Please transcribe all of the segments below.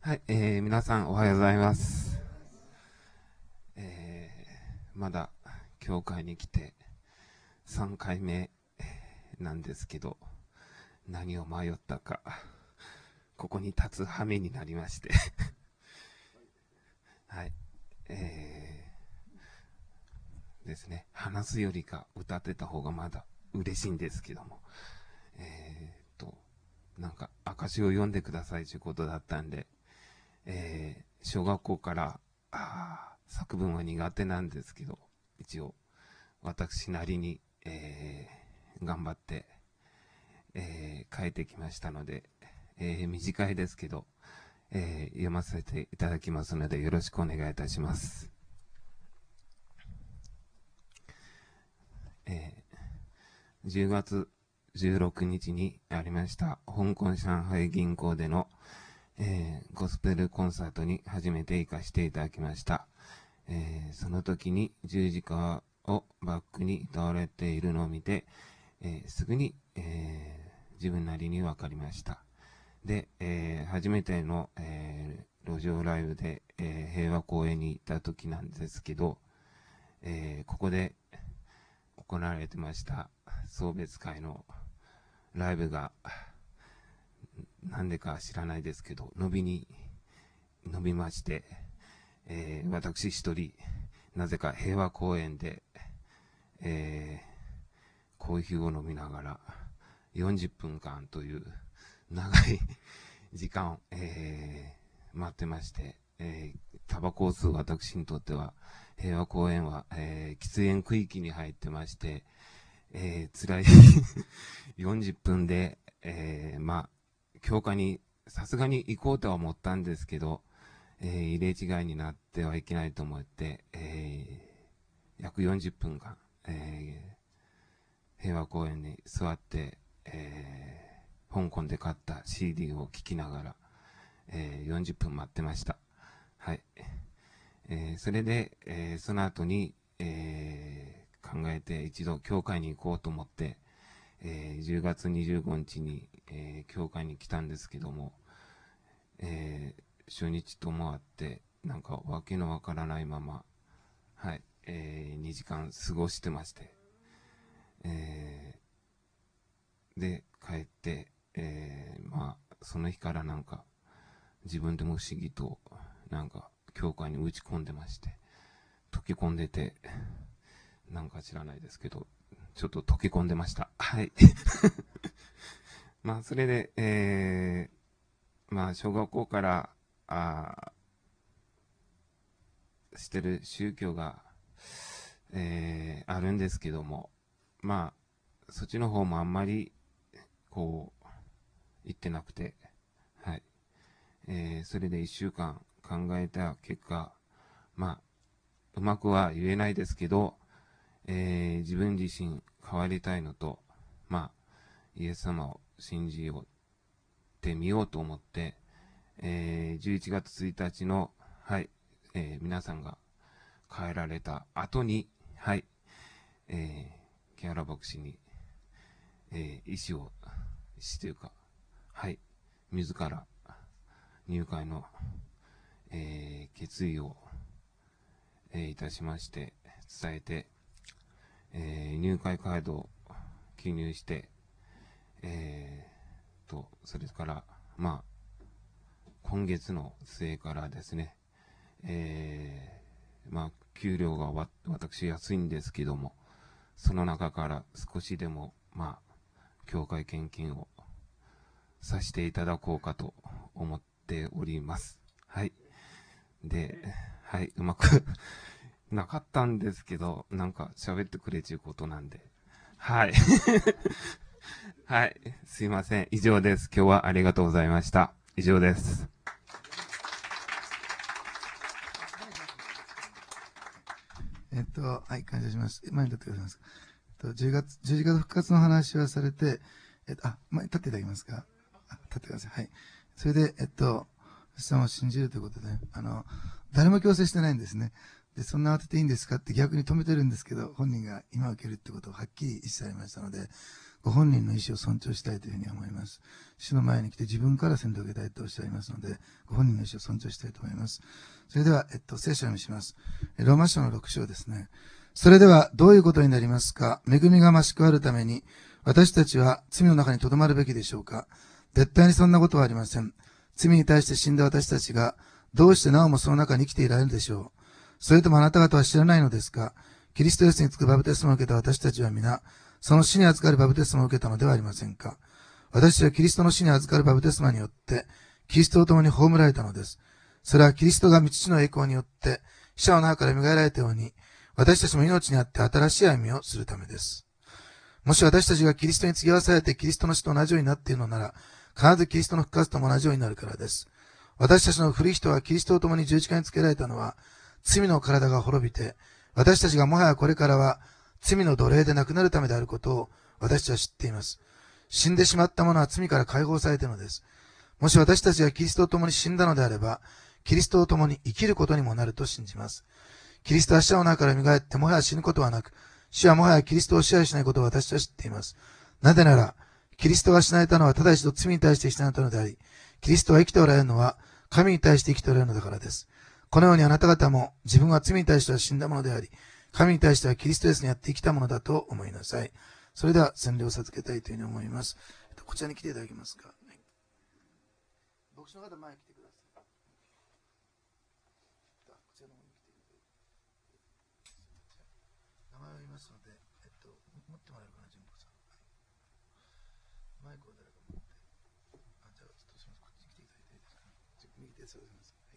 はい、皆さんおはようございます。まだ教会に来て3回目なんですけど、何を迷ったか、ここに立つ羽目になりまして、はい、ですね、話すよりか歌ってた方がまだ嬉しいんですけども、なんか証を読んでくださいということだったんで、小学校から作文は苦手なんですけど、一応私なりに、頑張って、書いてきましたので、短いですけど、読ませていただきますのでよろしくお願いいたします。10月16日にありました香港上海銀行での、ゴスペルコンサートに初めて行かせていただきました。その時に十字架をバックに倒れているのを見て、すぐに、自分なりに分かりました。で、初めての、路上ライブで、平和公園に行った時なんですけど、ここで行われてました送別会のライブがなんでか知らないですけど伸びまして、私一人なぜか平和公園で、コーヒーを飲みながら40分間という長い時間を、待ってまして、タバコを吸う私にとっては平和公園は、喫煙区域に入ってまして、辛い40分で、教会にさすがに行こうとは思ったんですけど、入れ違いになってはいけないと思って、約40分間、平和公園に座って、香港で買った CD を聴きながら、40分待ってました。はい。それで、その後に、考えて一度教会に行こうと思って、10月25日に、教会に来たんですけども、初日ともあって、なんかわけのわからないまま、はい、2時間過ごしてまして、で、帰って、その日からなんか、自分でも不思議と、なんか、教会に打ち込んでまして、溶け込んでて、なんか知らないですけど、ちょっと溶け込んでました。はい。それで、小学校から、してる宗教が、あるんですけども、そっちの方もあんまり、こう、行ってなくて、はい。それで1週間考えた結果、うまくは言えないですけど、自分自身変わりたいのと、イエス様を信じようってみようと思って、11月1日の、はい、皆さんが帰られた後に、はい、木原牧師に、医師というか、はい、自ら入会の、決意を、いたしまして、伝えて、入会カードを記入して、それから、今月の末からですね、給料が私安いんですけども、その中から少しでも、教会献金をさせていただこうかと思っております。はい。で、はい、うまくなかったんですけど、なんか喋ってくれちゅうことなんで。はい。はい。すいません。以上です。今日はありがとうございました。以上です。 はい、感謝します。前に立ってくださいます。十字架復活の話はされて、前立っていただけますか。立ってください。はい。それで、さんを信じるということで、誰も強制してないんですね。で、そんな慌てていいんですかって逆に止めてるんですけど、本人が今受けるってことをはっきり示されましたので、 ご本人の意思を尊重したいというふうに思います。主の前に来て自分から先導を受けたいとおっしゃいますので、ご本人の意思を尊重したいと思います。それでは、聖書を読みします。ローマ書の6章ですね。それではどういうことになりますか？恵みが増し加わるために、私たちは罪の中に留まるべきでしょうか？絶対にそんなことはありません。罪に対して死んだ私たちが、どうしてなおもその中に生きていられるでしょう？それともあなた方は知らないのですか？キリストイエスにつくバプテスマを受けた私たちは皆、その死に預かるバプテスマを受けたのではありませんか？私たちはキリストの死に預かるバプテスマによって、キリストと共に葬られたのです。それはキリストが父の栄光によって、死者の中から蘇られたように、私たちも命にあって新しい歩みをするためです。もし私たちがキリストに継ぎ合わされてキリストの死と同じようになっているのなら、必ずキリストの復活とも同じようになるからです。私たちの古い人はキリストと共に十字架につけられたのは、罪の体が滅びて、私たちがもはやこれからは罪の奴隷でなくなるためであることを私たちは知っています。死んでしまった者は罪から解放されているのです。もし私たちがキリストと共に死んだのであれば、キリストと共に生きることにもなると信じます。キリストは死者の中から蘇ってもはや死ぬことはなく、死はもはやキリストを支配しないことを私たちは知っています。なぜなら、キリストが死なれたのはただ一度罪に対して死なれたのであり、キリストは生きておられるのは神に対して生きておられるのだからです。このようにあなた方も自分は罪に対しては死んだものであり、神に対してはキリストイエスにやって生きたものだと思いなさい。それでは洗礼を授けたいというふうに思います。こちらに来ていただけますか。牧師の方前に来てください。名前を言いますので、持ってもらえるかな、純子さん。マイクを誰か持って。じゃあ、ちょっとすみません、こっちに来ていただいていいですか。右手でそうです。はい。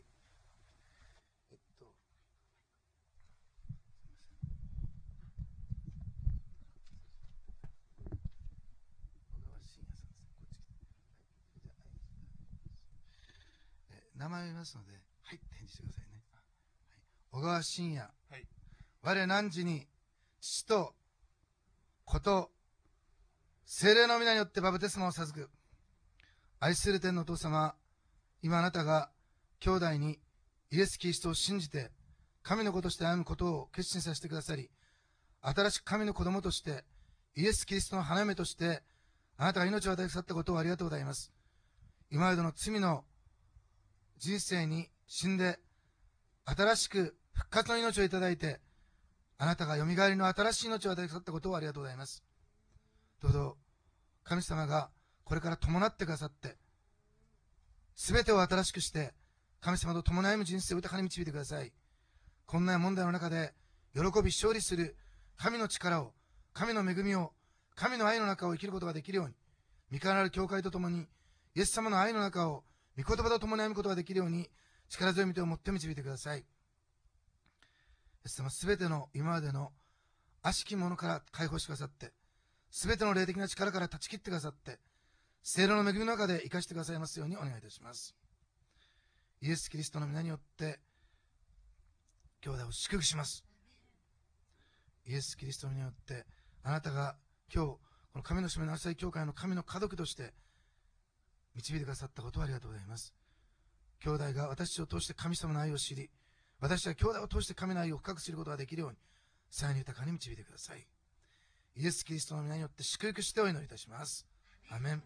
名前を言いますので、はい、返事してくださいね。小川真也。はい。我汝に父と子と聖霊の皆によってバプテスマを授く。愛する天のお父様、今あなたが兄弟にイエス・キリストを信じて神の子として歩むことを決心させてくださり、新しく神の子供としてイエス・キリストの花嫁としてあなたが命を与えくださったことをありがとうございます。今までの罪の人生に死んで新しく復活の命をいただいて、あなたがよみがえりの新しい命を与えてくださったことをありがとうございます。どうぞ神様がこれから伴ってくださって、すべてを新しくして神様と共に歩む人生を豊かに導いてください。困難や問題の中で喜び勝利する神の力を、神の恵みを、神の愛の中を生きることができるように、御顔なる教会と共にイエス様の愛の中を御言葉と共に歩むことができるように、力強い御手を持って導いてください。イエス様、すべての今までの悪しきものから解放してくださって、すべての霊的な力から断ち切ってくださって、聖霊の恵みの中で生かしてくださいますようにお願いいたします。イエス・キリストの皆によって兄弟を祝福します。イエス・キリストの皆によってあなたが今日この神の島の朝日教会の神の家族として導いてくださったことをありがとうございます。兄弟が私たちを通して神様の愛を知り、私たちは兄弟を通して神の愛を深く知ることができるように、さらに豊かに導いてください。イエス・キリストの皆によって祝福してお祈りいたします。アメン。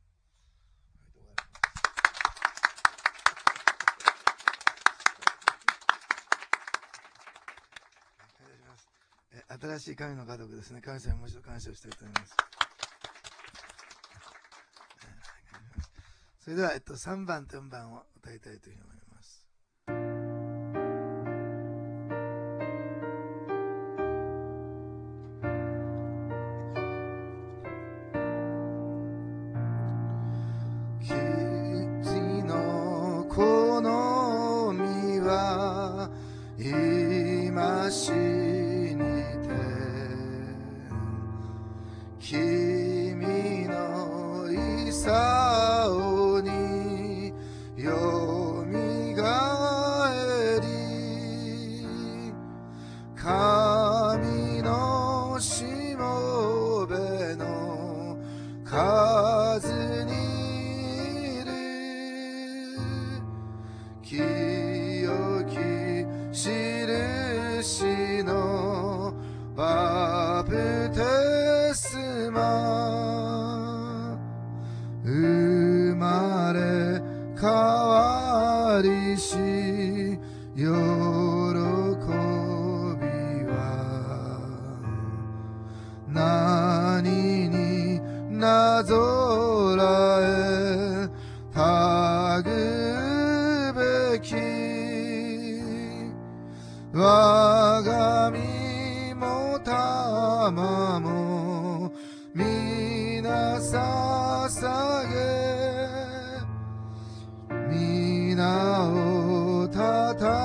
新しい神の家族ですね。神様にもう一度感謝をしたいと思います。それでは、3番と4番を歌いたいというふうに思います。木のこの実は今しにて君のいさおによみがえり神のしもべの数にいる清き印のバプテスマわりし喜びは何になぞらえたぐべき我が身も玉も皆捧げ皆をたた